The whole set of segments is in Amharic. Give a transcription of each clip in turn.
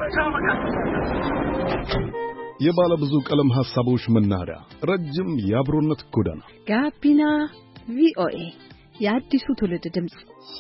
የባለ ብዙ ቀለም ሐሳቦች መናኸሪያ ረጅም የአብሮነት ጎዳና ጋቢና ቪኦኤ የአዲሱ ትውልድ ድምጽ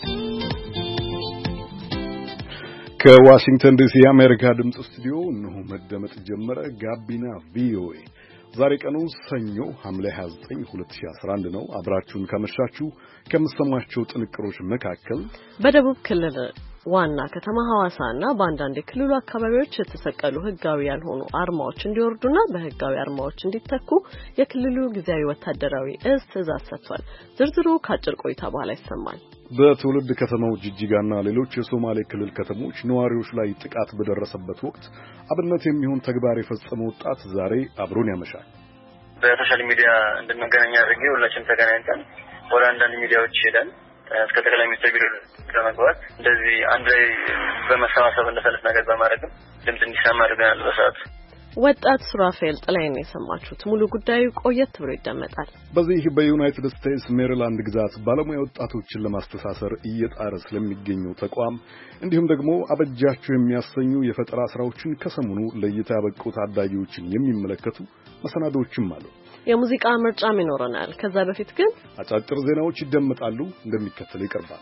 ከዋሽንግተን ዲሲ የአሜሪካ ድምጽ ስቱዲዮ እነሆ መደመጥ ጀመረ። ጋቢና ቪኦኤ ዛሬ ቀኑ ሰኞ ሐምሌ 29 2011 ነው። አብራችሁን ከመሻችሁ ከምትሰማቸው ጥንቅሮች መካከል በደቡብ ክልል ዋና ከተማ ሐዋሳና በአንዳንድ የክልሉ አካባቢዎች የተሰቀሉ ህጋዊ ያልሆኑ አርማዎች እንዲወርዱና በህጋዊ አርማዎች እንዲተኩ የክልሉ ጊዜያዊ ወታደራዊ እዝ ትዕዛዝ ሰጥቷል። ዝርዝሩ ከአጭር ቆይታ በኋላ ይሰማል። በትውልድ ከተማው ጅጅጋና ሌሎች የሶማሌ ክልል ከተሞች ነዋሪዎች ላይ ጥቃት በደረሰበት ወቅት አብነት የሚሆን ተግባር የፈጸመ ወጣት ዛሬ አብሮን ያመሻል። በሶሻል ሚዲያ እንድንገናኝ አድርጌ ሁላችንም ተገናኝተን ወደ አንዳንድ ሚዲያዎች ሄደን እስከ ጠቅላይ ሚኒስትር ቢሮ ለመግባት እንደዚህ አንድ ላይ በመሰባሰብ እንደሰለፍ ነገር በማድረግም ድምጽ እንዲሰማ አድርገናል። በሰዓቱ ወጣት ሱራፌል ጥላዬን የሰማችሁት። ሙሉ ጉዳዩ ቆየት ብሎ ይደመጣል። በዚህ በዩናይትድ ስቴትስ ሜሪላንድ ግዛት ባለሙያ ወጣቶችን ለማስተሳሰር እየጣረ ስለሚገኘው ተቋም እንዲሁም ደግሞ አበጃቸው የሚያሰኙ የፈጠራ ስራዎችን ከሰሞኑ ለእይታ ያበቁ ታዳጊዎችን የሚመለከቱ መሰናዶዎችም አሉ። የሙዚቃ ምርጫም ይኖረናል። ከዛ በፊት ግን አጫጭር ዜናዎች ይደመጣሉ፣ እንደሚከተለው ይቀርባል።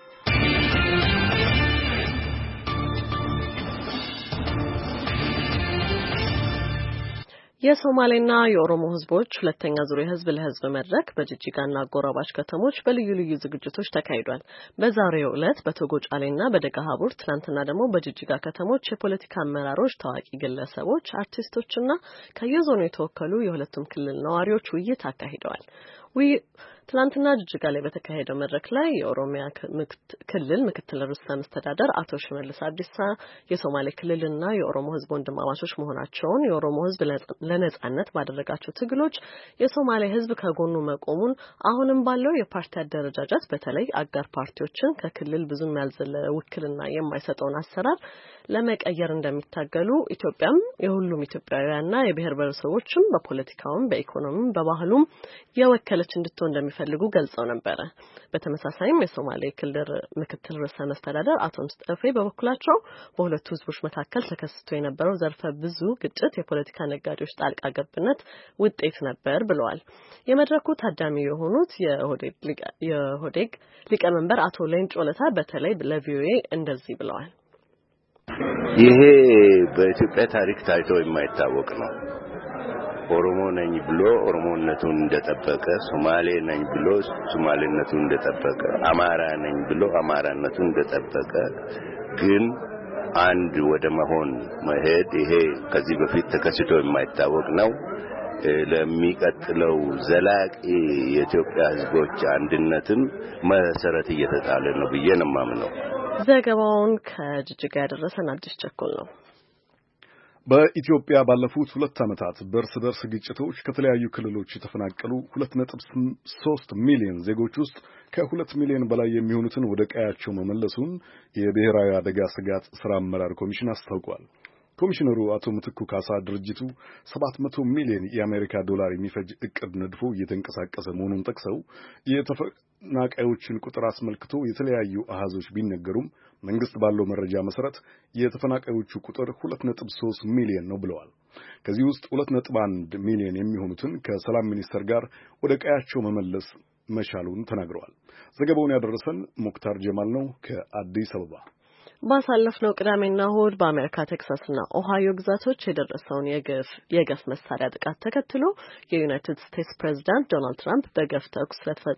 የሶማሌና የኦሮሞ ህዝቦች ሁለተኛ ዙር የህዝብ ለህዝብ መድረክ በጅጅጋና አጎራባች ከተሞች በልዩ ልዩ ዝግጅቶች ተካሂዷል። በዛሬው ዕለት በቶጎጫሌና በደጋሃቡር፣ ትናንትና ደግሞ በጅጅጋ ከተሞች የፖለቲካ አመራሮች፣ ታዋቂ ግለሰቦች፣ አርቲስቶችና ከየዞኑ የተወከሉ የሁለቱም ክልል ነዋሪዎች ውይይት አካሂደዋል። ትናንትና ጅጅጋ ላይ በተካሄደው መድረክ ላይ የኦሮሚያ ክልል ምክትል ርዕሰ መስተዳድር አቶ ሽመልስ አብዲሳ የሶማሌ ክልልና የኦሮሞ ህዝብ ወንድማማቾች መሆናቸውን፣ የኦሮሞ ህዝብ ለነጻነት ባደረጋቸው ትግሎች የሶማሌ ህዝብ ከጎኑ መቆሙን፣ አሁንም ባለው የፓርቲ አደረጃጀት በተለይ አጋር ፓርቲዎችን ከክልል ብዙም ያልዘለለ ውክልና የማይሰጠውን አሰራር ለመቀየር እንደሚታገሉ፣ ኢትዮጵያም የሁሉም ኢትዮጵያውያንና የብሔር ብሔረሰቦችም በፖለቲካውም በኢኮኖሚም በባህሉም የወከለች እንድትሆን እንደሚፈልጉ ገልጸው ነበር። በተመሳሳይም የሶማሌ ክልል ምክትል ርዕሰ መስተዳድር አቶ ሙስጠፌ በበኩላቸው በሁለቱ ህዝቦች መካከል ተከስቶ የነበረው ዘርፈ ብዙ ግጭት የፖለቲካ ነጋዴዎች ጣልቃ ገብነት ውጤት ነበር ብለዋል። የመድረኩ ታዳሚ የሆኑት የኦህዴግ ሊቀመንበር አቶ ሌንጮ ለታ በተለይ ለቪኦኤ እንደዚህ ብለዋል። ይሄ በኢትዮጵያ ታሪክ ታይቶ የማይታወቅ ነው። ኦሮሞ ነኝ ብሎ ኦሮሞነቱን እንደጠበቀ፣ ሶማሌ ነኝ ብሎ ሶማሌነቱን እንደጠበቀ፣ አማራ ነኝ ብሎ አማራነቱን እንደጠበቀ ግን አንድ ወደ መሆን መሄድ ይሄ ከዚህ በፊት ተከስቶ የማይታወቅ ነው። ለሚቀጥለው ዘላቂ የኢትዮጵያ ህዝቦች አንድነትም መሰረት እየተጣለ ነው ብዬ ነው የማምነው። ዘገባውን ከጅጅጋ ያደረሰን አዲስ ቸኮል ነው። በኢትዮጵያ ባለፉት 2 ዓመታት በእርስ በርስ ግጭቶች ከተለያዩ ክልሎች የተፈናቀሉ 2.3 ሚሊዮን ዜጎች ውስጥ ከ2 ሚሊዮን በላይ የሚሆኑትን ወደ ቀያቸው መመለሱን የብሔራዊ አደጋ ስጋት ስራ አመራር ኮሚሽን አስታውቋል። ኮሚሽነሩ አቶ ምትኩ ካሳ ድርጅቱ 700 ሚሊዮን የአሜሪካ ዶላር የሚፈጅ እቅድ ነድፎ እየተንቀሳቀሰ መሆኑን ጠቅሰው የተፈናቃዮችን ቁጥር አስመልክቶ የተለያዩ አሃዞች ቢነገሩም መንግስት ባለው መረጃ መሰረት የተፈናቃዮቹ ቁጥር 2.3 ሚሊዮን ነው ብለዋል። ከዚህ ውስጥ 2.1 ሚሊዮን የሚሆኑትን ከሰላም ሚኒስቴር ጋር ወደ ቀያቸው መመለስ መቻሉን ተናግረዋል። ዘገባውን ያደረሰን ሙክታር ጀማል ነው ከአዲስ አበባ። ባሳለፍነው ቅዳሜና እሁድ በአሜሪካ ቴክሳስና ኦሃዮ ግዛቶች የደረሰውን የገፍ መሳሪያ ጥቃት ተከትሎ የዩናይትድ ስቴትስ ፕሬዝዳንት ዶናልድ ትራምፕ በገፍ ተኩስ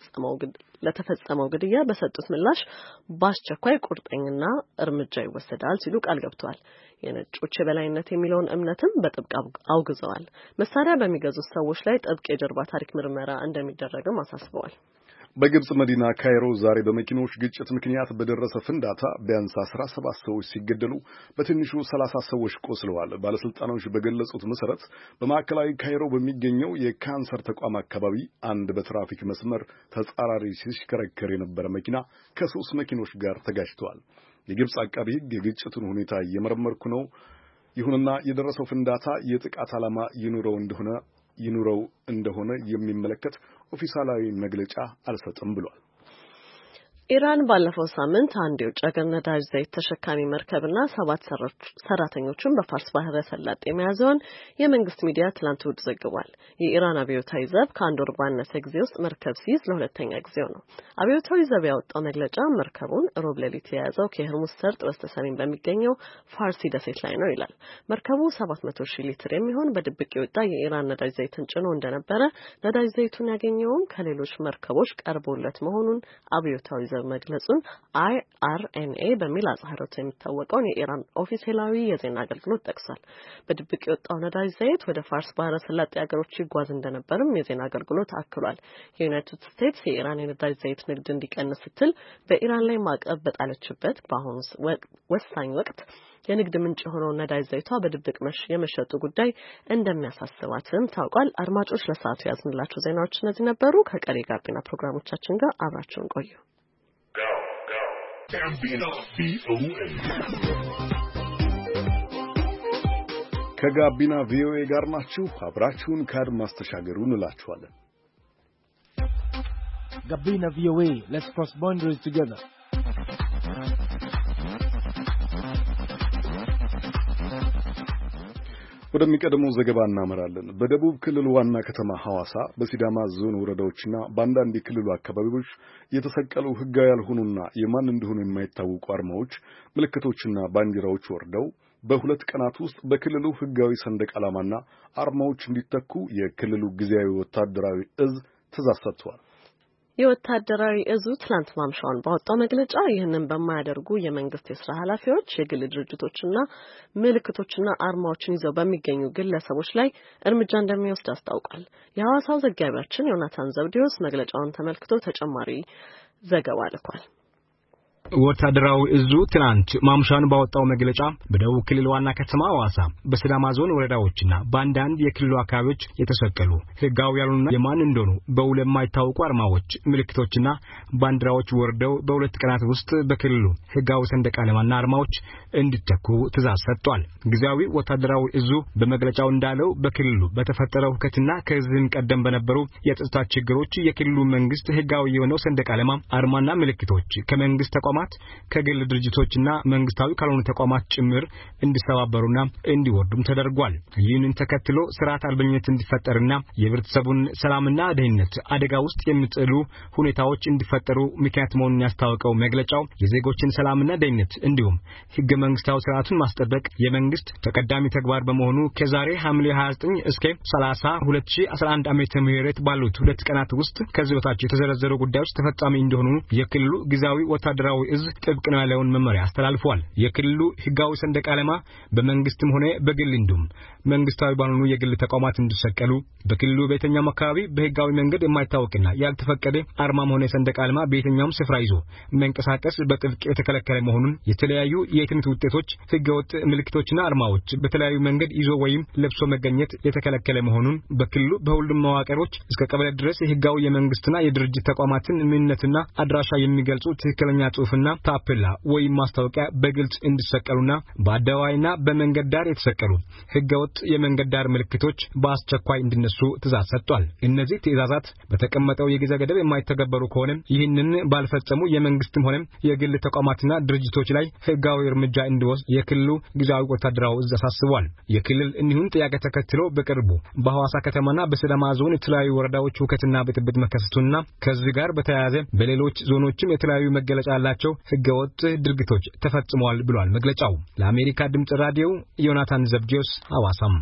ለተፈጸመው ግድያ በሰጡት ምላሽ በአስቸኳይ ቁርጠኝና እርምጃ ይወሰዳል ሲሉ ቃል ገብተዋል። የነጮች የበላይነት የሚለውን እምነትም በጥብቅ አውግዘዋል። መሳሪያ በሚገዙት ሰዎች ላይ ጥብቅ የጀርባ ታሪክ ምርመራ እንደሚደረግም አሳስበዋል። በግብጽ መዲና ካይሮ ዛሬ በመኪኖች ግጭት ምክንያት በደረሰ ፍንዳታ ቢያንስ 17 ሰዎች ሲገደሉ በትንሹ 30 ሰዎች ቆስለዋል። ባለስልጣኖች በገለጹት መሰረት በማዕከላዊ ካይሮ በሚገኘው የካንሰር ተቋም አካባቢ አንድ በትራፊክ መስመር ተጻራሪ ሲሽከረከር የነበረ መኪና ከ3 መኪኖች ጋር ተጋጭቷል። የግብጽ አቃቢ ሕግ የግጭቱን ሁኔታ እየመረመርኩ ነው፣ ይሁንና የደረሰው ፍንዳታ የጥቃት ዓላማ ይኑረው እንደሆነ የሚመለከት ኦፊሳላዊ መግለጫ አልሰጥም ብሏል። ኢራን ባለፈው ሳምንት አንድ የውጭ ሀገር ነዳጅ ዘይት ተሸካሚ መርከብና 7 ሰራተኞችን በፋርስ ባህረ ሰላጤ መያዟን የመንግስት ሚዲያ ትላንት እሁድ ዘግቧል። የኢራን አብዮታዊ ዘብ ከአንድ ወር ባነሰ ጊዜ ውስጥ መርከብ ሲይዝ ለሁለተኛ ጊዜው ነው። አብዮታዊ ዘብ ያወጣው መግለጫ መርከቡን ሮብ ሌሊት የያዘው ከሆርሙዝ ሰርጥ በስተሰሜን በሚገኘው ፋርሲ ደሴት ላይ ነው ይላል። መርከቡ 700,000 ሊትር የሚሆን በድብቅ የወጣ የኢራን ነዳጅ ዘይትን ጭኖ እንደነበረ፣ ነዳጅ ዘይቱን ያገኘውም ከሌሎች መርከቦች ቀርቦለት መሆኑን አብዮታዊ ዘብ መግለጹን IRNA በሚል አጽህሮት የሚታወቀውን የኢራን ኦፊሴላዊ የዜና አገልግሎት ጠቅሷል። በድብቅ የወጣው ነዳጅ ዘይት ወደ ፋርስ ባህረ ሰላጤ ሀገሮች ይጓዝ እንደነበርም የዜና አገልግሎት አክሏል። የዩናይትድ ስቴትስ የኢራን የነዳጅ ዘይት ንግድ እንዲቀንስ ስትል በኢራን ላይ ማዕቀብ በጣለችበት በአሁኑ ወሳኝ ወቅት የንግድ ምንጭ የሆነው ነዳጅ ዘይቷ በድብቅ የመሸጡ ጉዳይ እንደሚያሳስባትም ታውቋል። አድማጮች ለሰዓቱ ያዝንላችሁ ዜናዎች እነዚህ ነበሩ። ከቀሪ ጋቢና ፕሮግራሞቻችን ጋር አብራችሁን ቆዩ። ከጋቢና ቪኦኤ ጋር ናችሁ። አብራችሁን ከአድማስ ተሻገሩ እንላችኋለን። ጋቢና ቪኦኤ let's cross boundaries together. ወደሚቀድመው ዘገባ እናመራለን። በደቡብ ክልል ዋና ከተማ ሐዋሳ በሲዳማ ዞን ወረዳዎችና በአንዳንድ የክልሉ አካባቢዎች የተሰቀሉ ሕጋዊ ያልሆኑና የማን እንደሆኑ የማይታወቁ አርማዎች፣ ምልክቶችና ባንዲራዎች ወርደው በሁለት ቀናት ውስጥ በክልሉ ሕጋዊ ሰንደቅ ዓላማና አርማዎች እንዲተኩ የክልሉ ጊዜያዊ ወታደራዊ እዝ ትዕዛዝ ሰጥቷል። የወታደራዊ እዙ ትላንት ማምሻውን ባወጣው መግለጫ ይህንን በማያደርጉ የመንግስት የስራ ኃላፊዎች፣ የግል ድርጅቶችና ምልክቶችና አርማዎችን ይዘው በሚገኙ ግለሰቦች ላይ እርምጃ እንደሚወስድ አስታውቋል። የሐዋሳው ዘጋቢያችን ዮናታን ዘብዴዎስ መግለጫውን ተመልክቶ ተጨማሪ ዘገባ ልኳል። ወታደራዊ እዙ ትናንት ማምሻውን ባወጣው መግለጫ በደቡብ ክልል ዋና ከተማ ሐዋሳ በሲዳማ ዞን ወረዳዎችና በአንዳንድ የክልሉ አካባቢዎች የተሰቀሉ ሕጋዊ ያልሆኑና የማን እንደሆኑ በውል የማይታወቁ አርማዎች፣ ምልክቶችና ባንዲራዎች ወርደው በሁለት ቀናት ውስጥ በክልሉ ሕጋዊ ሰንደቅ ዓላማና አርማዎች እንዲተኩ ትዕዛዝ ሰጥቷል። ጊዜያዊ ወታደራዊ እዙ በመግለጫው እንዳለው በክልሉ በተፈጠረው ሁከትና ከዚህም ቀደም በነበሩ የጸጥታ ችግሮች የክልሉ መንግስት ሕጋዊ የሆነው ሰንደቅ ዓላማ፣ አርማና ምልክቶች ከመንግስት ተቋማት ከግል ድርጅቶችና መንግስታዊ ካልሆኑ ተቋማት ጭምር እንዲሰባበሩና እንዲወርዱም ተደርጓል። ይህንን ተከትሎ ስርዓት አልበኝነት እንዲፈጠርና የህብረተሰቡን ሰላምና ደህንነት አደጋ ውስጥ የሚጥሉ ሁኔታዎች እንዲፈጠሩ ምክንያት መሆኑን ያስታወቀው መግለጫው የዜጎችን ሰላምና ደህንነት እንዲሁም ህገ መንግስታዊ ስርዓቱን ማስጠበቅ የመንግስት ተቀዳሚ ተግባር በመሆኑ ከዛሬ ሐምሌ 29 እስከ 30 2011 ዓመተ ምህረት ባሉት ሁለት ቀናት ውስጥ ከዚህ በታች የተዘረዘሩ ጉዳዮች ተፈጻሚ እንደሆኑ የክልሉ ጊዜያዊ ወታደራዊ እዝ ጥብቅ ነው ያለውን መመሪያ አስተላልፏል። የክልሉ ህጋዊ ሰንደቅ ዓላማ በመንግስትም ሆነ በግል እንዲሁም መንግስታዊ ባልሆኑ የግል ተቋማት እንዲሰቀሉ፣ በክልሉ በየትኛውም አካባቢ በህጋዊ መንገድ የማይታወቅና ያልተፈቀደ አርማም ሆነ ሰንደቅ ዓላማ በየትኛውም ስፍራ ይዞ መንቀሳቀስ በጥብቅ የተከለከለ መሆኑን፣ የተለያዩ የትምህርት ውጤቶች፣ ህገወጥ ምልክቶችና አርማዎች በተለያዩ መንገድ ይዞ ወይም ለብሶ መገኘት የተከለከለ መሆኑን፣ በክልሉ በሁሉም መዋቅሮች እስከ ቀበሌ ድረስ የህጋዊ የመንግስትና የድርጅት ተቋማትን ምንነትና አድራሻ የሚገልጹ ትክክለኛ ጽሑፍና ታፔላ ወይም ማስታወቂያ በግልጽ እንዲሰቀሉና በአደባባይና በመንገድ ዳር የተሰቀሉ ህገወጥ የመንገድ ዳር ምልክቶች በአስቸኳይ እንዲነሱ ትዕዛዝ ሰጥቷል። እነዚህ ትዕዛዛት በተቀመጠው የጊዜ ገደብ የማይተገበሩ ከሆነ ይህንን ባልፈጸሙ የመንግስትም ሆነ የግል ተቋማትና ድርጅቶች ላይ ህጋዊ እርምጃ እንዲወስድ የክልሉ ጊዜያዊ ወታደራዊ እዝ አሳስቧል። የክልል እንሁን ጥያቄ ተከትሎ በቅርቡ በሐዋሳ ከተማና በሲዳማ ዞን የተለያዩ ወረዳዎች ሁከትና ብጥብጥ መከሰቱና ከዚህ ጋር በተያያዘ በሌሎች ዞኖችም የተለያዩ መገለጫ ያላቸው ህገወጥ ድርጊቶች ተፈጽመዋል ብሏል መግለጫው። ለአሜሪካ ድምጽ ራዲዮ ዮናታን ዘብዴዎስ ሐዋሳም።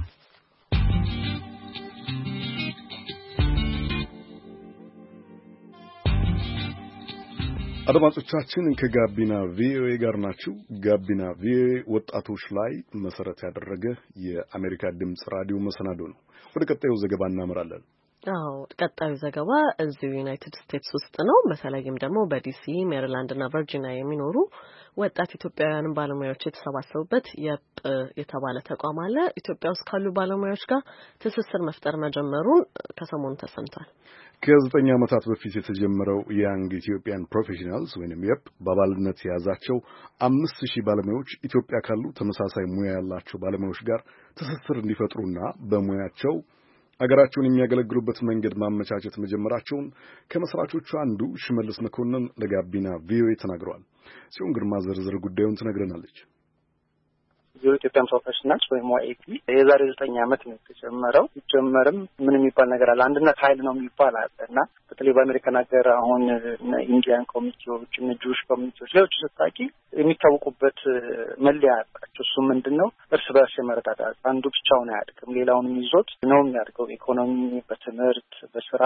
አድማጮቻችን ከጋቢና ቪኦኤ ጋር ናችሁ። ጋቢና ቪኦኤ ወጣቶች ላይ መሰረት ያደረገ የአሜሪካ ድምጽ ራዲዮ መሰናዶ ነው። ወደ ቀጣዩ ዘገባ እናመራለን። ቀጣዩ ዘገባ እዚሁ ዩናይትድ ስቴትስ ውስጥ ነው። በተለይም ደግሞ በዲሲ፣ ሜሪላንድ እና ቨርጂኒያ የሚኖሩ ወጣት ኢትዮጵያውያን ባለሙያዎች የተሰባሰቡበት የፕ የተባለ ተቋም አለ። ኢትዮጵያ ውስጥ ካሉ ባለሙያዎች ጋር ትስስር መፍጠር መጀመሩን ከሰሞኑ ተሰምቷል። ከ9 ዓመታት በፊት የተጀመረው ያንግ ኢትዮጵያን ፕሮፌሽናልስ ወይንም የፕ በአባልነት የያዛቸው 5000 ባለሙያዎች ኢትዮጵያ ካሉ ተመሳሳይ ሙያ ያላቸው ባለሙያዎች ጋር ትስስር እንዲፈጥሩና በሙያቸው አገራቸውን የሚያገለግሉበት መንገድ ማመቻቸት መጀመራቸውን ከመስራቾቹ አንዱ ሽመልስ መኮንን ለጋቢና ቪኦኤ ተናግረዋል። ሲሆን ግርማ ዝርዝር ጉዳዩን ትነግረናለች። የኢትዮጵያ ፕሮፌሽናልስ ወይም ዋይፒ የዛሬ 9 ዓመት ነው የተጀመረው። ሲጀመርም ምን የሚባል ነገር አለ? አንድነት ኃይል ነው የሚባል አለ እና በተለይ በአሜሪካን ሀገር አሁን ኢንዲያን ኮሚኒቲዎች፣ ጁሽ ኮሚኒቲዎች ሌሎች ስታቂ የሚታወቁበት መለያ አላቸው። እሱ ምንድነው? እርስ በርስ የመረዳዳት አንዱ ብቻውን አያድግም፣ ሌላውንም ይዞት ነው የሚያድገው። ኢኮኖሚ፣ በትምህርት፣ በስራ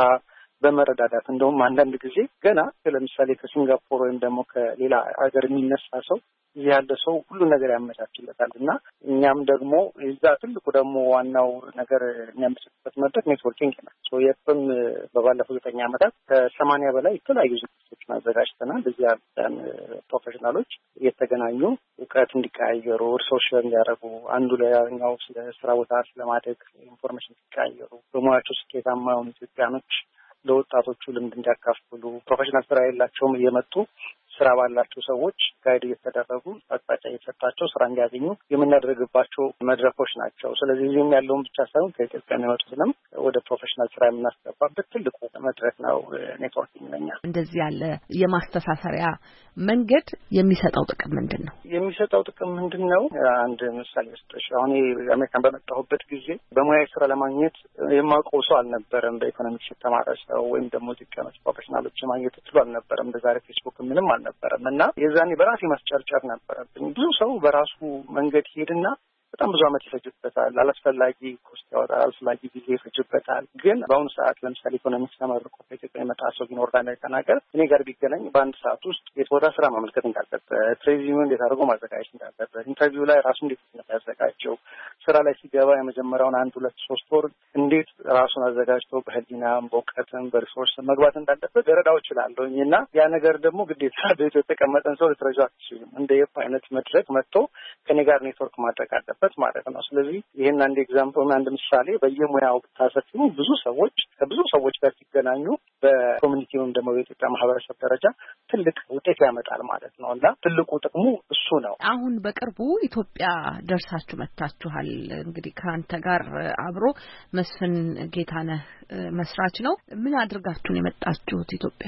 በመረዳዳት እንደውም አንዳንድ ጊዜ ገና ለምሳሌ ከሲንጋፖር ወይም ደግሞ ከሌላ ሀገር የሚነሳ ሰው እዚህ ያለ ሰው ሁሉ ነገር ያመቻችለታል እና እኛም ደግሞ እዛ ትልቁ ደግሞ ዋናው ነገር የሚያመቻችበት መድረክ ኔትወርኪንግ ነው። የጥም በባለፈው 9 ዓመታት ከ80 በላይ የተለያዩ ዝግጅቶችን አዘጋጅተናል። እዚህ ያሉን ፕሮፌሽናሎች የተገናኙ እውቀት እንዲቀያየሩ፣ ሪሶርስ እንዲያደርጉ፣ አንዱ ለያኛው ስለ ስራ ቦታ ስለማደግ ኢንፎርሜሽን እንዲቀያየሩ፣ በሙያቸው ስኬታማ የሆኑ ኢትዮጵያኖች ለወጣቶቹ ልምድ እንዲያካፍሉ፣ ፕሮፌሽናል ስራ የላቸውም እየመጡ ስራ ባላቸው ሰዎች ጋይድ እየተደረጉ አቅጣጫ እየተሰጣቸው ስራ እንዲያገኙ የምናደርግባቸው መድረኮች ናቸው። ስለዚህ እዚህም ያለውን ብቻ ሳይሆን ከኢትዮጵያ የሚመጡትንም ወደ ፕሮፌሽናል ስራ የምናስገባበት ትልቁ መድረክ ነው ኔትወርኪንግ ነኛ። እንደዚህ ያለ የማስተሳሰሪያ መንገድ የሚሰጠው ጥቅም ምንድን ነው? የሚሰጠው ጥቅም ምንድን ነው? አንድ ምሳሌ ልስጥሽ። አሁን አሜሪካን በመጣሁበት ጊዜ በሙያዊ ስራ ለማግኘት የማውቀው ሰው አልነበረም። በኢኮኖሚክስ የተማረ ሰው ወይም ደግሞ ኢትዮጵያኖች ፕሮፌሽናሎች ማግኘት ትችሉ አልነበረም። እንደዛሬ ፌስቡክ ምንም አልነበረም እና የዛኔ በራሴ ማስጨርጨር ነበረብኝ። ብዙ ሰው በራሱ መንገድ ሄድና በጣም ብዙ ዓመት ይፈጅበታል። አላስፈላጊ ኮስት ያወጣል፣ አላስፈላጊ ጊዜ ይፈጅበታል። ግን በአሁኑ ሰዓት ለምሳሌ ኢኮኖሚክስ ተመርቆ ከኢትዮጵያ የመጣ ሰው ቢኖር ለአሜሪካን ሀገር እኔ ጋር ቢገናኝ በአንድ ሰዓት ውስጥ የት ቦታ ስራ ማመልከት እንዳለበት፣ ሬዚዩሜ እንዴት አድርጎ ማዘጋጀት እንዳለበት፣ ኢንተርቪው ላይ ራሱ እንዴት ያዘጋጀው፣ ስራ ላይ ሲገባ የመጀመሪያውን 1፣ 2፣ 3 ወር እንዴት ራሱን አዘጋጅቶ በህሊናም በእውቀትም በሪሶርስ መግባት እንዳለበት ደረዳው እችላለሁ እና ያ ነገር ደግሞ ግዴታ በኢትዮጵያ የተቀመጠን ሰው ልትረጃ አትችልም። እንደ የፕ አይነት መድረክ መጥቶ ከኔ ጋር ኔትወርክ ማድረግ አለበት ማለት ነው። ስለዚህ ይሄን አንድ ኤግዛምፕል አንድ ምሳሌ በየሙያው ታሰጥሙ ብዙ ሰዎች ከብዙ ሰዎች ጋር ሲገናኙ በኮሚኒቲውም ደግሞ በኢትዮጵያ ማህበረሰብ ደረጃ ትልቅ ውጤት ያመጣል ማለት ነው እና ትልቁ ጥቅሙ እሱ ነው። አሁን በቅርቡ ኢትዮጵያ ደርሳችሁ መጥታችኋል። እንግዲህ ከአንተ ጋር አብሮ መስፍን ጌታነህ መስራች ነው። ምን አድርጋችሁ ነው የመጣችሁት ኢትዮጵያ?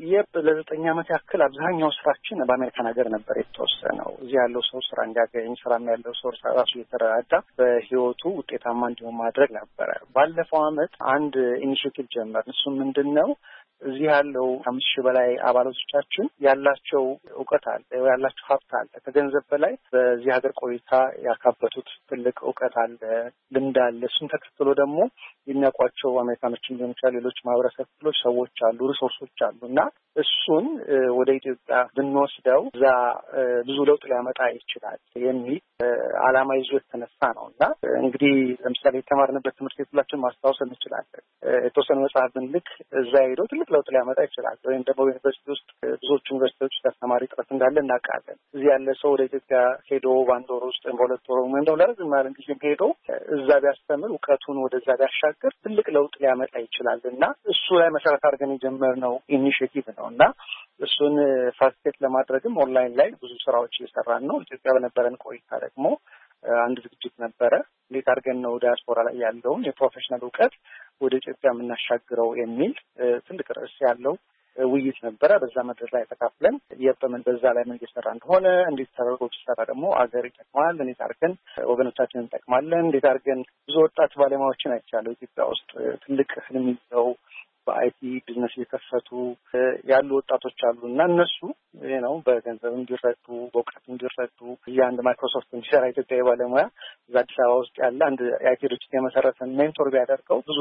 ለ9 ዓመት ያክል አብዛኛው ስራችን በአሜሪካን ሀገር ነበር የተወሰነው። እዚህ ያለው ሰው ስራ እንዲያገኝ፣ ስራም ያለው ሰው ራሱ የተረዳዳ በህይወቱ ውጤታማ እንዲሆን ማድረግ ነበረ። ባለፈው ዓመት አንድ ኢኒሼቲቭ ጀመርን። እሱ ምንድነው? እዚህ ያለው 5,000 በላይ አባላቶቻችን ያላቸው እውቀት አለ፣ ያላቸው ሀብት አለ። ከገንዘብ በላይ በዚህ ሀገር ቆይታ ያካበቱት ትልቅ እውቀት አለ፣ ልምድ አለ። እሱን ተከትሎ ደግሞ የሚያውቋቸው አሜሪካኖችን ሊሆን ይችላል፣ ሌሎች ማህበረሰብ ክፍሎች ሰዎች አሉ፣ ሪሶርሶች አሉ እና እሱን ወደ ኢትዮጵያ ብንወስደው እዛ ብዙ ለውጥ ሊያመጣ ይችላል የሚል ዓላማ ይዞ የተነሳ ነው እና እንግዲህ ለምሳሌ የተማርንበት ትምህርት ቤት ሁላችን ማስታወስ እንችላለን። የተወሰነ መጽሐፍ ብንልክ እዛ ሄዶ ትልቅ ለውጥ ሊያመጣ ይችላል። ወይም ደግሞ በዩኒቨርሲቲ ውስጥ ብዙዎቹ ዩኒቨርሲቲዎች አስተማሪ ጥረት እንዳለ እናውቃለን። እዚህ ያለ ሰው ወደ ኢትዮጵያ ሄዶ በ1 ወር ውስጥ በ2 ወር ወይም ደግሞ ለረጅም ያለ ጊዜ ሄዶ እዛ ቢያስተምር እውቀቱን ወደዛ ቢያሻገር ትልቅ ለውጥ ሊያመጣ ይችላል እና እሱ ላይ መሰረት አድርገን የጀመርነው ኢኒሼቲቭ ነው እና እሱን ፋሲሊቴት ለማድረግም ኦንላይን ላይ ብዙ ስራዎች እየሰራን ነው። ኢትዮጵያ በነበረን ቆይታ ደግሞ አንድ ዝግጅት ነበረ። እንዴት አድርገን ነው ዲያስፖራ ላይ ያለውን የፕሮፌሽናል እውቀት ወደ ኢትዮጵያ የምናሻግረው የሚል ትልቅ ርዕስ ያለው ውይይት ነበረ። በዛ መድረክ ላይ ተካፍለን የበመን በዛ ላይ ምን እየሰራ እንደሆነ፣ እንዴት ተደርጎ ሲሰራ ደግሞ አገር ይጠቅማል፣ እንዴት አድርገን ወገኖቻችንን እንጠቅማለን፣ እንዴት አድርገን ብዙ ወጣት ባለሙያዎችን አይቻለሁ ኢትዮጵያ ውስጥ ትልቅ ህልም ይዘው በአይቲ ቢዝነስ እየከፈቱ ያሉ ወጣቶች አሉ እና እነሱ ነው በገንዘብ እንዲረዱ በእውቀት እንዲረዱ የአንድ ማይክሮሶፍት የሚሰራ ኢትዮጵያዊ ባለሙያ እዛ አዲስ አበባ ውስጥ ያለ አንድ የአይቲ ድርጅት የመሰረተን ሜንቶር ቢያደርገው ብዙ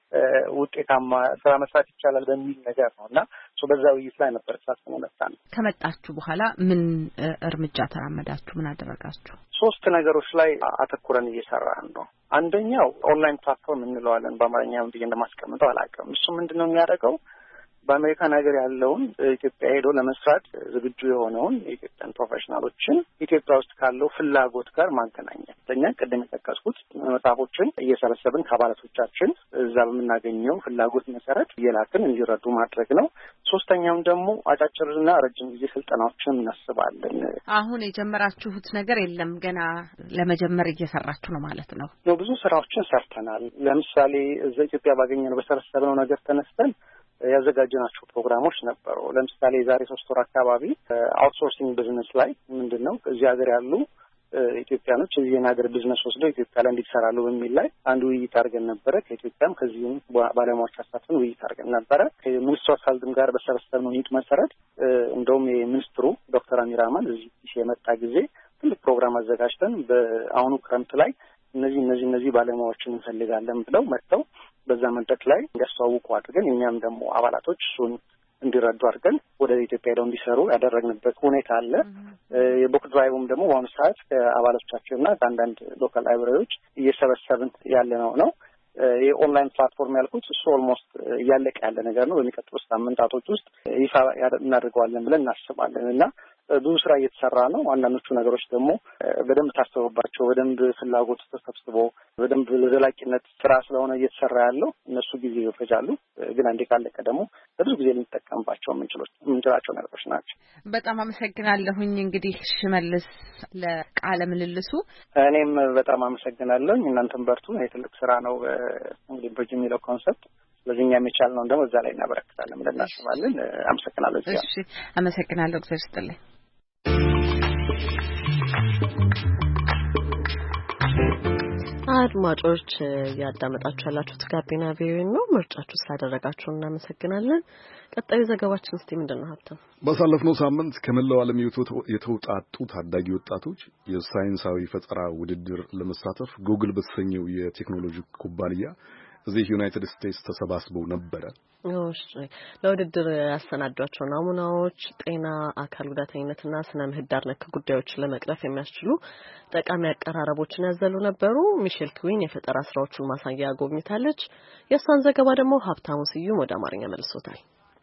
ውጤታማ ስራ መስራት ይቻላል በሚል ነገር ነው እና በዛ ውይይት ላይ ነበር ተሳትፈን መጣን። ከመጣችሁ በኋላ ምን እርምጃ ተራመዳችሁ? ምን አደረጋችሁ? 3 ነገሮች ላይ አተኩረን እየሰራን ነው። አንደኛው ኦንላይን ፕላትፎርም እንለዋለን። በአማርኛ ብዬ እንደማስቀምጠው አላውቅም። እሱ ምንድነው የሚያደርገው? በአሜሪካን ሀገር ያለውን ኢትዮጵያ ሄዶ ለመስራት ዝግጁ የሆነውን የኢትዮጵያን ፕሮፌሽናሎችን ኢትዮጵያ ውስጥ ካለው ፍላጎት ጋር ማገናኘት። ለኛ ቅድም የጠቀስኩት መጽሐፎችን እየሰበሰብን ከአባላቶቻችን እዛ በምናገኘው ፍላጎት መሰረት እየላክን እንዲረዱ ማድረግ ነው። ሶስተኛውም ደግሞ አጫጭርና ረጅም ጊዜ ስልጠናዎችን እናስባለን። አሁን የጀመራችሁት ነገር የለም? ገና ለመጀመር እየሰራችሁ ነው ማለት ነው? ብዙ ስራዎችን ሰርተናል። ለምሳሌ እዛ ኢትዮጵያ ባገኘነው በሰበሰብነው ነገር ተነስተን ያዘጋጀናቸው ፕሮግራሞች ነበሩ። ለምሳሌ ዛሬ 3 ወር አካባቢ አውትሶርሲንግ ቢዝነስ ላይ ምንድነው እዚህ ሀገር ያሉ ኢትዮጵያኖች እዚህን ሀገር ቢዝነስ ወስደው ኢትዮጵያ ላይ እንዲሰራሉ በሚል ላይ አንድ ውይይት አድርገን ነበረ። ከኢትዮጵያም ከዚህም ባለሙያዎች አሳትፈን ውይይት አድርገን ነበረ። ከሚኒስትሩ አሳልጥም ጋር በሰበሰብነው ኒት መሰረት እንደውም የሚኒስትሩ ዶክተር አሚር አማን እዚህ የመጣ ጊዜ ትልቅ ፕሮግራም አዘጋጅተን በአሁኑ ክረምት ላይ እነዚህ ባለሙያዎችን እንፈልጋለን ብለው መጥተው በዛ መድረክ ላይ እንዲያስተዋውቁ አድርገን እኛም ደግሞ አባላቶች እሱን እንዲረዱ አድርገን ወደ ኢትዮጵያ ሄደው እንዲሰሩ ያደረግንበት ሁኔታ አለ። የቡክ ድራይቭም ደግሞ በአሁኑ ሰዓት ከአባሎቻቸውና ከአንዳንድ ሎካል ላይብራሪዎች እየሰበሰብን ያለ ነው። የኦንላይን ፕላትፎርም ያልኩት እሱ ኦልሞስት እያለቀ ያለ ነገር ነው። በሚቀጥሉት ሳምንታቶች ውስጥ ይፋ እናደርገዋለን ብለን እናስባለን እና ብዙ ስራ እየተሰራ ነው። አንዳንዶቹ ነገሮች ደግሞ በደንብ ታስበውባቸው በደንብ ፍላጎት ተሰብስቦ በደንብ ለዘላቂነት ስራ ስለሆነ እየተሰራ ያለው እነሱ ጊዜ ይፈጃሉ። ግን አንዴ ካለቀ ደግሞ በብዙ ጊዜ ልንጠቀምባቸው የምንችላቸው ነገሮች ናቸው። በጣም አመሰግናለሁኝ። እንግዲህ ሽመልስ ለቃለ ምልልሱ እኔም በጣም አመሰግናለሁ። እናንተም በርቱ። ትልቅ ስራ ነው እንግዲህ ብሪጅ የሚለው ኮንሰፕት። ስለዚህ እኛም የቻልነውን ደግሞ እዛ ላይ እናበረክታለን ብለን እናስባለን። አመሰግናለሁ። እሺ፣ አመሰግናለሁ። እግዚአብሔር ይስጥልኝ። አድማጮች ያዳመጣችሁ ያላችሁት ጋቢና ቪኦኤ ነው። ምርጫችሁ ስላደረጋችሁ እናመሰግናለን። ቀጣዩ ዘገባችን እስቲ ምንድነው ሀብታም? ባሳለፍነው ሳምንት ከመላው ዓለም የተውጣጡ ታዳጊ ወጣቶች የሳይንሳዊ ፈጠራ ውድድር ለመሳተፍ ጉግል በተሰኘው የቴክኖሎጂ ኩባንያ እዚህ ዩናይትድ ስቴትስ ተሰባስበው ነበረ። ለውድድር ያሰናዷቸው ናሙናዎች ጤና፣ አካል ጉዳተኝነትና ስነ ምህዳር ነክ ጉዳዮችን ለመቅረፍ የሚያስችሉ ጠቃሚ አቀራረቦችን ያዘሉ ነበሩ። ሚሼል ክዊን የፈጠራ ስራዎቹን ማሳያ ጎብኝታለች። የእሷን ዘገባ ደግሞ ሀብታሙ ስዩም ወደ አማርኛ መልሶታል።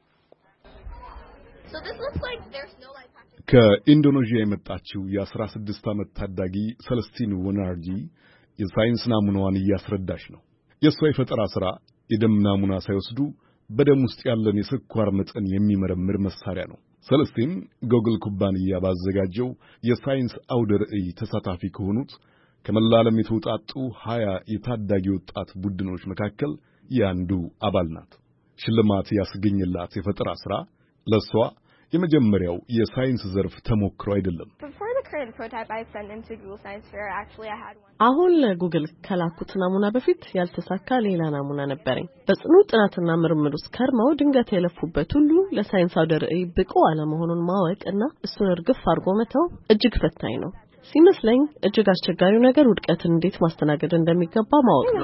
ከኢንዶኔዥያ የመጣችው የ16 ዓመት ታዳጊ ሰለስቲን ወናርጂ የሳይንስ ናሙናዋን እያስረዳች ነው። የእሷ የፈጠራ ሥራ የደም ናሙና ሳይወስዱ በደም ውስጥ ያለን የስኳር መጠን የሚመረምር መሳሪያ ነው። ሰለስቲን ጉግል ኩባንያ ባዘጋጀው የሳይንስ አውደ ርዕይ ተሳታፊ ከሆኑት ከመላ ዓለም የተውጣጡ 20 የታዳጊ ወጣት ቡድኖች መካከል የአንዱ አባል ናት። ሽልማት ያስገኝላት የፈጠራ ሥራ ለሷ የመጀመሪያው የሳይንስ ዘርፍ ተሞክሮ አይደለም። አሁን ለጉግል ከላኩት ናሙና በፊት ያልተሳካ ሌላ ናሙና ነበረኝ። በጽኑ ጥናትና ምርምር ውስጥ ከርመው ድንገት የለፉበት ሁሉ ለሳይንስ አውደ ርዕይ ብቁ አለመሆኑን ማወቅ እና እሱን እርግፍ አድርጎ መተው እጅግ ፈታኝ ነው። ሲመስለኝ እጅግ አስቸጋሪው ነገር ውድቀትን እንዴት ማስተናገድ እንደሚገባ ማወቅ ነው።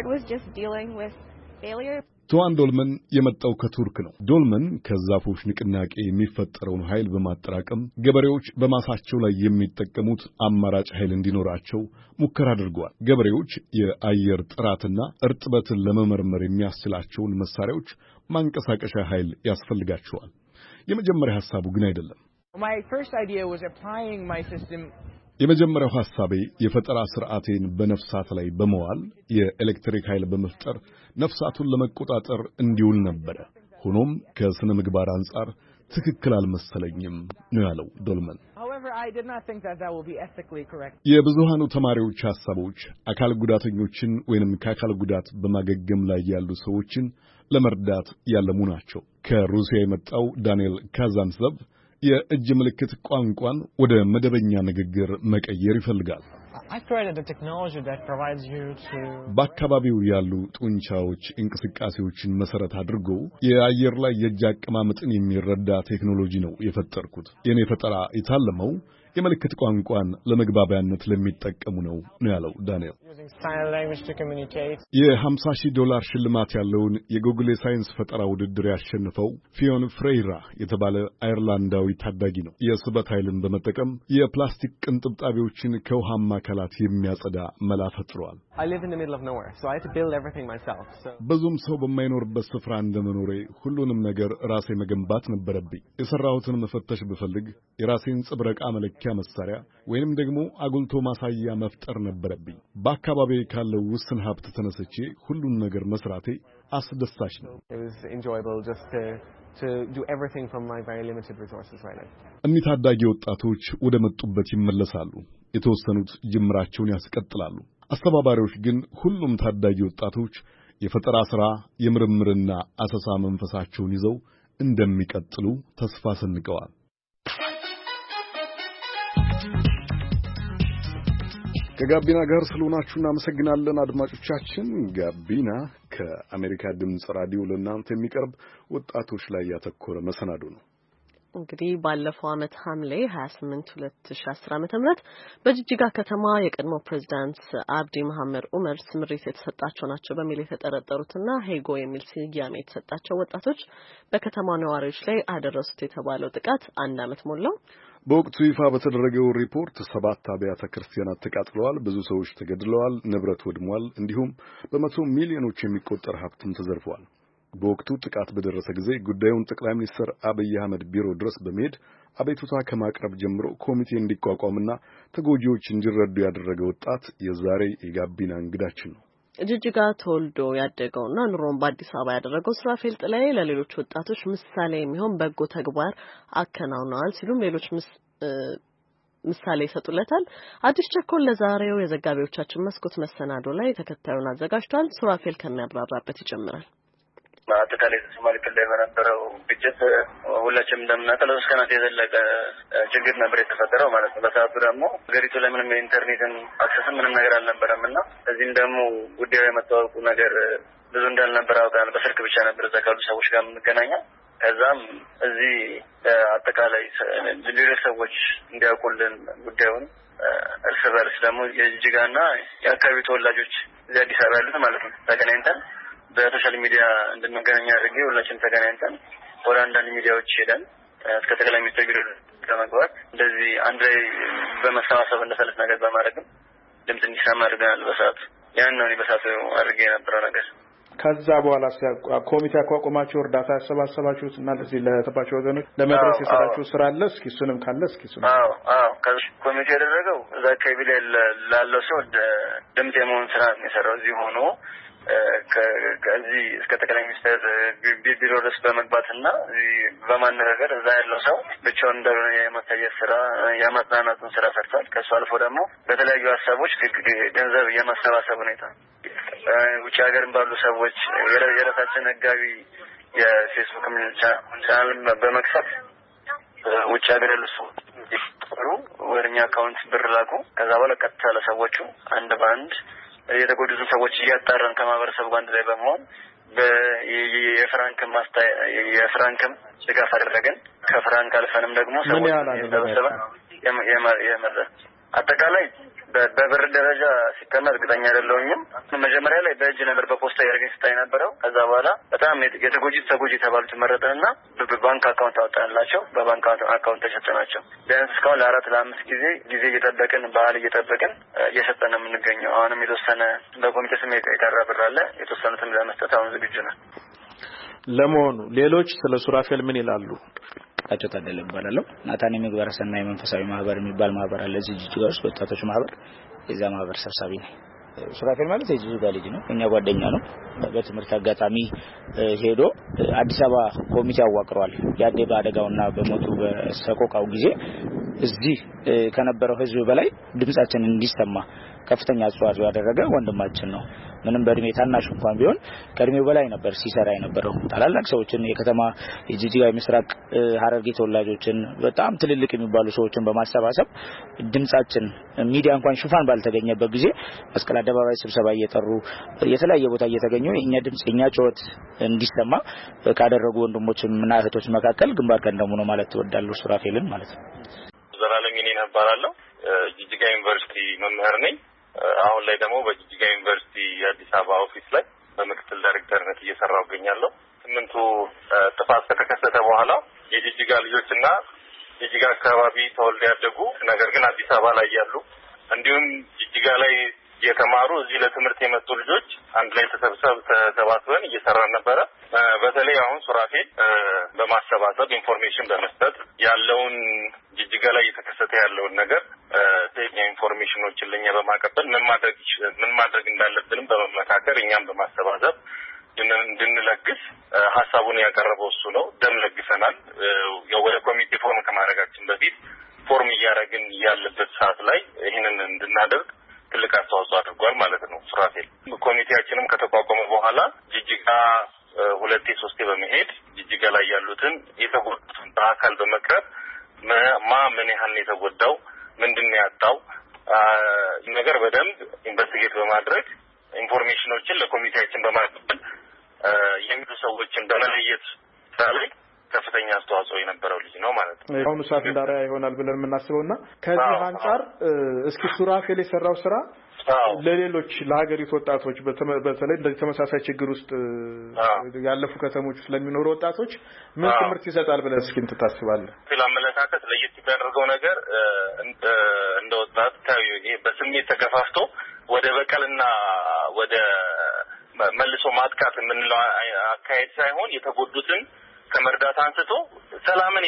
ቶዋን ዶልመን የመጣው ከቱርክ ነው። ዶልመን ከዛፎች ንቅናቄ የሚፈጠረውን ኃይል በማጠራቀም ገበሬዎች በማሳቸው ላይ የሚጠቀሙት አማራጭ ኃይል እንዲኖራቸው ሙከራ አድርገዋል። ገበሬዎች የአየር ጥራትና እርጥበትን ለመመርመር የሚያስችላቸውን መሳሪያዎች ማንቀሳቀሻ ኃይል ያስፈልጋቸዋል። የመጀመሪያ ሐሳቡ ግን አይደለም። የመጀመሪያው ሐሳቤ የፈጠራ ስርዓቴን በነፍሳት ላይ በመዋል የኤሌክትሪክ ኃይል በመፍጠር ነፍሳቱን ለመቆጣጠር እንዲውል ነበር። ሆኖም ከስነ ምግባር አንጻር ትክክል አልመሰለኝም ነው ያለው ዶልመን። የብዙሃኑ ተማሪዎች ሐሳቦች አካል ጉዳተኞችን ወይንም ከአካል ጉዳት በማገገም ላይ ያሉ ሰዎችን ለመርዳት ያለሙ ናቸው። ከሩሲያ የመጣው ዳንኤል ካዛንትዘቭ የእጅ ምልክት ቋንቋን ወደ መደበኛ ንግግር መቀየር ይፈልጋል። በአካባቢው ያሉ ጡንቻዎች እንቅስቃሴዎችን መሰረት አድርጎ የአየር ላይ የእጅ አቀማመጥን የሚረዳ ቴክኖሎጂ ነው የፈጠርኩት። የኔ ፈጠራ የታለመው የምልክት ቋንቋን ለመግባቢያነት ለሚጠቀሙ ነው ያለው ዳንኤል። የ$50,000 ሽልማት ያለውን የጉግል የሳይንስ ፈጠራ ውድድር ያሸነፈው ፊዮን ፍሬይራ የተባለ አይርላንዳዊ ታዳጊ ነው። የስበት ኃይልን በመጠቀም የፕላስቲክ ቅንጥብጣቢዎችን ከውሃማ አካላት የሚያጸዳ መላ ፈጥሯል። ብዙም ሰው በማይኖርበት ስፍራ እንደመኖሬ ሁሉንም ነገር ራሴ መገንባት ነበረብኝ። የሰራሁትን መፈተሽ ብፈልግ የራሴን ጽብረቃ መለኪያ መሳሪያ ወይንም ደግሞ አጉልቶ ማሳያ መፍጠር ነበረብኝ። በአካባቢዬ ካለው ውስን ሀብት ተነስቼ ሁሉን ነገር መስራቴ አስደሳች ነው። እኒህ ታዳጊ ወጣቶች ወደ መጡበት ይመለሳሉ። የተወሰኑት ጅምራቸውን ያስቀጥላሉ። አስተባባሪዎች ግን ሁሉም ታዳጊ ወጣቶች የፈጠራ ሥራ፣ የምርምርና አሰሳ መንፈሳቸውን ይዘው እንደሚቀጥሉ ተስፋ ሰንቀዋል። ከጋቢና ጋር ስለሆናችሁ እናመሰግናለን አድማጮቻችን። ጋቢና ከአሜሪካ ድምጽ ራዲዮ ለእናንተ የሚቀርብ ወጣቶች ላይ ያተኮረ መሰናዶ ነው። እንግዲህ ባለፈው ዓመት ሐምሌ 28 2010 ዓ.ም በጅጅጋ ከተማ የቀድሞ ፕሬዝዳንት አብዲ መሐመድ ዑመር ስምሪት የተሰጣቸው ናቸው በሚል የተጠረጠሩትና ሄጎ የሚል ስያሜ የተሰጣቸው ወጣቶች በከተማው ነዋሪዎች ላይ አደረሱት የተባለው ጥቃት 1 ዓመት ሞላው። በወቅቱ ይፋ በተደረገው ሪፖርት 7 አብያተ ክርስቲያናት ተቃጥለዋል፣ ብዙ ሰዎች ተገድለዋል፣ ንብረት ወድሟል፣ እንዲሁም በመቶ ሚሊዮኖች የሚቆጠር ሀብትም ተዘርፈዋል። በወቅቱ ጥቃት በደረሰ ጊዜ ጉዳዩን ጠቅላይ ሚኒስትር አብይ አህመድ ቢሮ ድረስ በመሄድ አቤቱታ ከማቅረብ ጀምሮ ኮሚቴ እንዲቋቋምና ተጎጂዎች እንዲረዱ ያደረገ ወጣት የዛሬ የጋቢና እንግዳችን ነው። ጅጅጋ ተወልዶ ያደገውና ኑሮን በአዲስ አበባ ያደረገው ሱራፌል ጥላዬ ለሌሎች ወጣቶች ምሳሌ የሚሆን በጎ ተግባር አከናውነዋል ሲሉም ሌሎች ምሳሌ ይሰጡለታል። አዲስ ቸኮል ለዛሬው የዘጋቢዎቻችን መስኮት መሰናዶ ላይ ተከታዩን አዘጋጅቷል። ሱራፌል ከሚያብራራበት ይጀምራል። አጠቃላይ ሶማሌ ክልል በነበረው ግጭት ሁላችንም እንደምናውቀው ለሶስት ቀናት የዘለቀ ችግር ነበር የተፈጠረው ማለት ነው። በሰዓቱ ደግሞ ሀገሪቱ ላይ ምንም የኢንተርኔትን አክሰስም ምንም ነገር አልነበረም እና እዚህም ደግሞ ጉዳዩ የመታወቁ ነገር ብዙ እንዳልነበር አውቃለሁ። በስልክ ብቻ ነበር እዛ ካሉ ሰዎች ጋር የምንገናኘው። ከዛም እዚህ አጠቃላይ ሌሎች ሰዎች እንዲያውቁልን ጉዳዩን እርስ በርስ ደግሞ የጅጅጋና የአካባቢ ተወላጆች እዚህ አዲስ አበባ ያሉት ማለት ነው ተገናኝተን በሶሻል ሚዲያ እንድንገናኝ አድርጌ ሁላችንም ተገናኝተን ወደ አንዳንድ ሚዲያዎች ሄደን እስከ ጠቅላይ ሚኒስትር ቢሮ ለመግባት እንደዚህ አንድ ላይ በመሰባሰብ እንደሰለፍ ነገር በማድረግም ድምጽ እንዲሰማ አድርገናል። በሰዓቱ ያን ነው በሰዓቱ አድርጌ የነበረው ነገር። ከዛ በኋላ ኮሚቴ አቋቁማችሁ እርዳታ ያሰባሰባችሁት እና ለዚህ ለተባቸው ወገኖች ለመድረስ የሰራችሁ ስራ አለ? እስኪ እሱንም ካለ እስኪ እሱንም። ኮሚቴ ያደረገው እዛ አካባቢ ላይ ላለው ሰው ድምጽ የመሆን ስራ ነው የሰራው። እዚህ ሆኖ ከዚህ እስከ ጠቅላይ ሚኒስትር ቢሮ ድረስ በመግባትና በማነጋገር እዛ ያለው ሰው ብቻውን እንደሆነ የማሳየት ስራ የማጽናናቱን ስራ ሰርቷል። ከሱ አልፎ ደግሞ በተለያዩ ሀሳቦች ገንዘብ የማሰባሰብ ሁኔታ ውጭ ሀገርም ባሉ ሰዎች የራሳችን ህጋዊ የፌስቡክ ቻናል በመክፈት ውጭ ሀገር ያሉ ሰዎች ወደኛ አካውንት ብር ላኩ። ከዛ በኋላ ቀጥታ ለሰዎቹ አንድ በአንድ የተጎዱትን ሰዎች እያጣራን ከማህበረሰቡ ጋር አንድ ላይ በመሆን የፍራንክም ድጋፍ አደረግን። ከፍራንክ አልፈንም ደግሞ ሰዎች የመረጥ አጠቃላይ በብር ደረጃ ሲከመር እርግጠኛ አይደለሁኝም። መጀመሪያ ላይ በእጅ ነበር በፖስታ ያደረገኝ ስታይ ነበረው። ከዛ በኋላ በጣም ተጎጂ የተባሉት መረጠንና በባንክ አካውንት አወጣንላቸው። በባንክ አካውንት ተሰጠናቸው። ቢያንስ እስካሁን ለ4-5 ጊዜ እየጠበቅን ባህል እየጠበቅን እየሰጠን ነው የምንገኘው። አሁንም የተወሰነ በኮሚቴ ስም የቀረ ብር አለ። የተወሰኑትን ለመስጠት አሁን ዝግጁ ነን። ለመሆኑ ሌሎች ስለ ሱራፌል ምን ይላሉ? አቶ ታደለ ይባላል። ናታን የምግባረ ሰናይ መንፈሳዊ ማህበር የሚባል ማህበር አለ እዚህ ጅጅጋ ውስጥ ወጣቶች ማህበር። የዛ ማህበር ሰብሳቢ ነኝ። ሱራፌል ማለት የጅጅጋ ልጅ ነው፣ እኛ ጓደኛ ነው። በትምህርት አጋጣሚ ሄዶ አዲስ አበባ ኮሚቴ አዋቅሯል። ያዴ በአደጋውና በሞቱ በሰቆቃው ጊዜ እዚህ ከነበረው ህዝብ በላይ ድምጻችን እንዲሰማ ከፍተኛ አስተዋጽኦ ያደረገ ወንድማችን ነው። ምንም በእድሜ ታናሽ እንኳን ቢሆን ከእድሜው በላይ ነበር ሲሰራ የነበረው። ታላላቅ ሰዎችን የከተማ የጅጅጋ ምስራቅ ሐረርጌ ተወላጆችን በጣም ትልልቅ የሚባሉ ሰዎችን በማሰባሰብ ድምጻችን ሚዲያ እንኳን ሽፋን ባልተገኘበት ጊዜ መስቀል አደባባይ ስብሰባ እየጠሩ የተለያየ ቦታ እየተገኙ የኛ ድምጽ የኛ ጩኸት እንዲሰማ ካደረጉ ወንድሞችና እህቶች መካከል ግንባር ቀደሙ ነው ማለት ተወዳለሁ። ሱራፌልን ማለት ነው። ዘላለም እኔ ነበርአለሁ ጅጅጋ ዩኒቨርሲቲ መምህር ነኝ። አሁን ላይ ደግሞ በጅጅጋ ዩኒቨርሲቲ የአዲስ አበባ ኦፊስ ላይ በምክትል ዳይሬክተርነት እየሰራሁ እገኛለሁ። 8ቱ ጥፋት ከተከሰተ በኋላ የጅጅጋ ልጆችና ጅጅጋ አካባቢ ተወልደው ያደጉ ነገር ግን አዲስ አበባ ላይ ያሉ እንዲሁም ጅጅጋ ላይ የተማሩ እዚህ ለትምህርት የመጡ ልጆች አንድ ላይ ተሰባስበን እየሰራን ነበረ። በተለይ አሁን ሱራፌል በማሰባሰብ ኢንፎርሜሽን በመስጠት ያለውን ጅጅጋ ላይ እየተከሰተ ያለውን ነገር ኢንፎርሜሽኖችን ለኛ በማቀበል ምን ማድረግ እንዳለብንም በመመካከር እኛም በማሰባሰብ እንድንለግስ ሐሳቡን ያቀረበው እሱ ነው። ደም ለግሰናል። ወደ ኮሚቴ ፎርም ከማድረጋችን በፊት ፎርም እያደረግን ያለበት ሰዓት ላይ ይህንን እንድናደርግ ትልቅ አስተዋጽኦ አድርጓል ማለት ነው ሱራፌል። ኮሚቴያችንም ከተቋቋመ በኋላ ጅጅጋ 2-3 በመሄድ ጅጅጋ ላይ ያሉትን የተጎዱትን በአካል በመቅረብ ምን ያህል የተጎዳው ምንድነው ያጣው ነገር በደንብ ኢንቨስቲጌት በማድረግ ኢንፎርሜሽኖችን ለኮሚቴያችን በማቀበል የሚሉ ሰዎችን በመለየት ላይ ከፍተኛ አስተዋጽኦ የነበረው ልጅ ነው ማለት ነው። አሁን ሰዓት እንዳሪያ ይሆናል ብለን የምናስበውና ከዚህ አንፃር እስኪ ሱራፌል የሰራው ስራ ለሌሎች ለሀገሪቱ ወጣቶች በተለይ እንደዚህ ተመሳሳይ ችግር ውስጥ ያለፉ ከተሞች ስለሚኖሩ ወጣቶች ምን ትምህርት ይሰጣል ብለን እስኪ እንታስባለን? ስለአመለካከት ለየት ያደረገው ነገር እንደ ወጣት በስሜት ተገፋፍቶ ወደ በቀልና ወደ መልሶ ማጥቃት የምንለው አካሄድ ሳይሆን የተጎዱትን ከመርዳት አንስቶ ሰላምን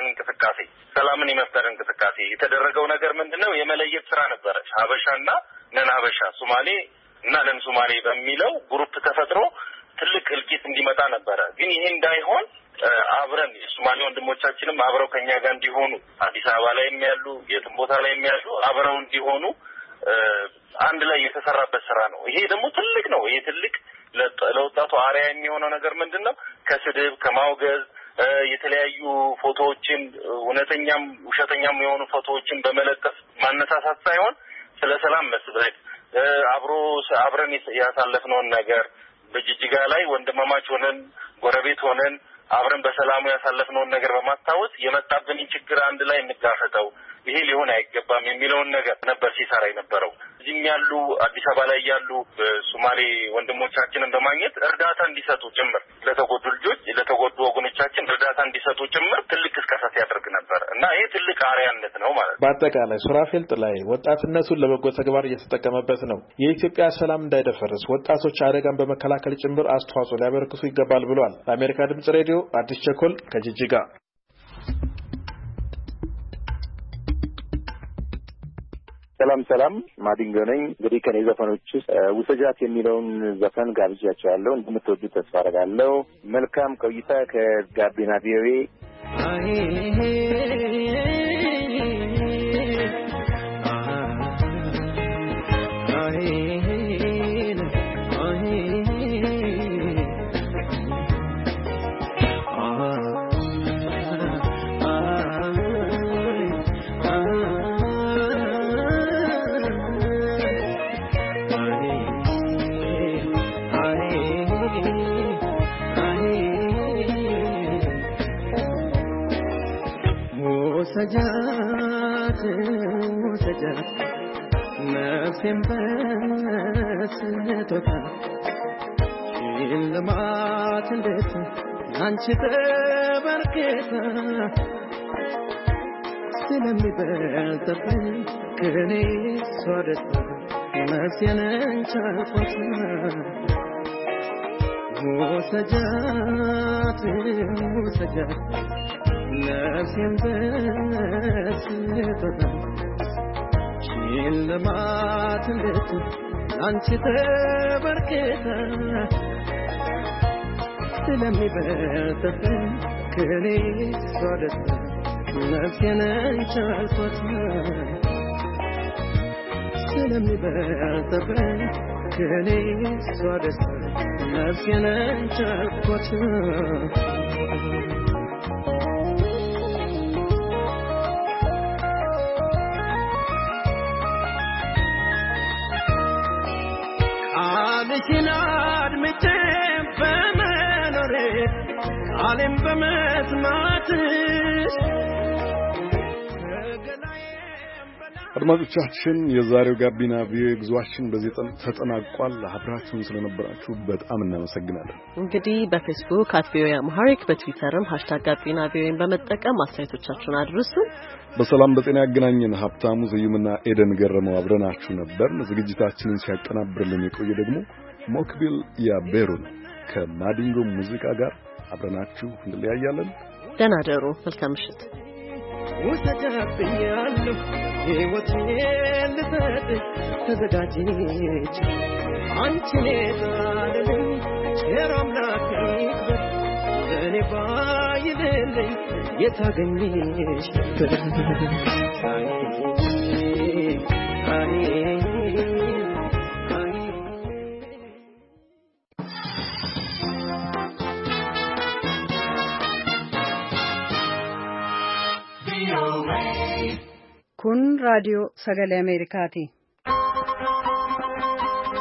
የመፍጠር እንቅስቃሴ የተደረገው ነገር ምንድነው? የመለየት ስራ ነበረ። ሀበሻና ነን ሀበሻ፣ ሶማሌ እና ነን ሶማሌ በሚለው ግሩፕ ተፈጥሮ ትልቅ እልቂት እንዲመጣ ነበረ። ግን ይሄ እንዳይሆን አብረን የሶማሌ ወንድሞቻችንም አብረው ከኛ ጋር እንዲሆኑ አዲስ አበባ ላይ የሚያሉ የትም ቦታ ላይ የሚያሉ አብረው እንዲሆኑ አንድ ላይ የተሰራበት ስራ ነው። ይሄ ደግሞ ትልቅ ነው። ይሄ ትልቅ ለወጣቱ አሪያ የሚሆነው ነገር ምንድነው? ከስድብ ከማውገዝ የተለያዩ ፎቶዎችን እውነተኛም ውሸተኛም የሆኑ ፎቶዎችን በመለጠፍ ማነሳሳት ሳይሆን ስለ ሰላም መስበክ አብረን ያሳለፍነውን ነገር በጅጅጋ ላይ ወንድማማች ሆነን ጎረቤት ሆነን አብረን በሰላሙ ያሳለፍነውን ነገር በማስታወስ የመጣብንን ችግር አንድ ላይ እንጋፈጠው፣ ይሄ ሊሆን አይገባም የሚለውን ነገር ነበር ሲሰራ የነበረው። እዚህም ያሉ አዲስ አበባ ላይ ያሉ ሶማሌ ወንድሞቻችንን በማግኘት እርዳታ እንዲሰጡ ጭምር ለተጎዱ ልጆች ለተጎዱ ወገኖቻችን እርዳታ እንዲሰጡ ጭምር ትልቅ ቅስቀሳ ያደርግ ነበር እና ይሄ ትልቅ አርአያነት ነው ማለት ነው። በአጠቃላይ ሱራፌል ጥላይ ወጣትነቱን ለበጎ ተግባር እየተጠቀመበት ነው። የኢትዮጵያ ሰላም እንዳይደፈርስ ወጣቶች አደጋን በመከላከል ጭምር አስተዋጽኦ ሊያበረክቱ ይገባል ብሏል። ለአሜሪካ ድምጽ ሬዲዮ አዲስ ቸኮል ከጅጅጋ። ሰላም ማዲንጎ ነኝ። እንግዲህ ከኔ ዘፈኖች ውሰጃት የሚለውን ዘፈን ጋብዣቸዋለሁ። እንደምትወዱት ተስፋ አደርጋለሁ። መልካም ቆይታ ከጋቢና ቪኦኤ። وسجات نفسي بس توتا لما تندت አንቺ ተበርኬታ ስለሚበልጥብኝ ከኔ ሷደት ነፍሴን ቻልኳት وسجات نفسين بس توتا ሽልማት እንዴት አንቺ ተበርኬታ ስለሚበልጥብኝ ከኔ ሷደት ነፍሴን ቻልኳት ስለሚበልጥብኝ ከኔ ሷደት ነፍሴን ቻልኳት አልሽናድ ምንም በመኖሬ ዓለም በመስማትሽ አድማጮቻችን የዛሬው ጋቢና ቪኦኤ ጉዟችን በዚህ ተጠናቋል። አብራችሁን ስለነበራችሁ በጣም እናመሰግናለን። እንግዲህ በፌስቡክ @ቪኦኤ በትዊተርም #ጋቢናቪኦኤን በመጠቀም አስተያየቶቻችሁን አድርሱ። በሰላም በጤና ያገናኘን። ሀብታሙ ስዩምና ኤደን ገረመው አብረናችሁ ነበር። ዝግጅታችንን ሲያቀናብርልን የቆየ ደግሞ ሞክቢል ያቤሩ ከማዲንጎ ሙዚቃ ጋር አብረናችሁ እንለያያለን። ደህና ደሩ። መልካም ምሽት። ወሰደብኛለሁ ሕይወቴን ልሰጥሽ ተዘጋጅቼ አንቺን የጣለልኝ ቸር አምላክ ይክበር በእኔ ባይልልኝ የታገኝሽ kun raadiyoo sagalee Ameerikaati.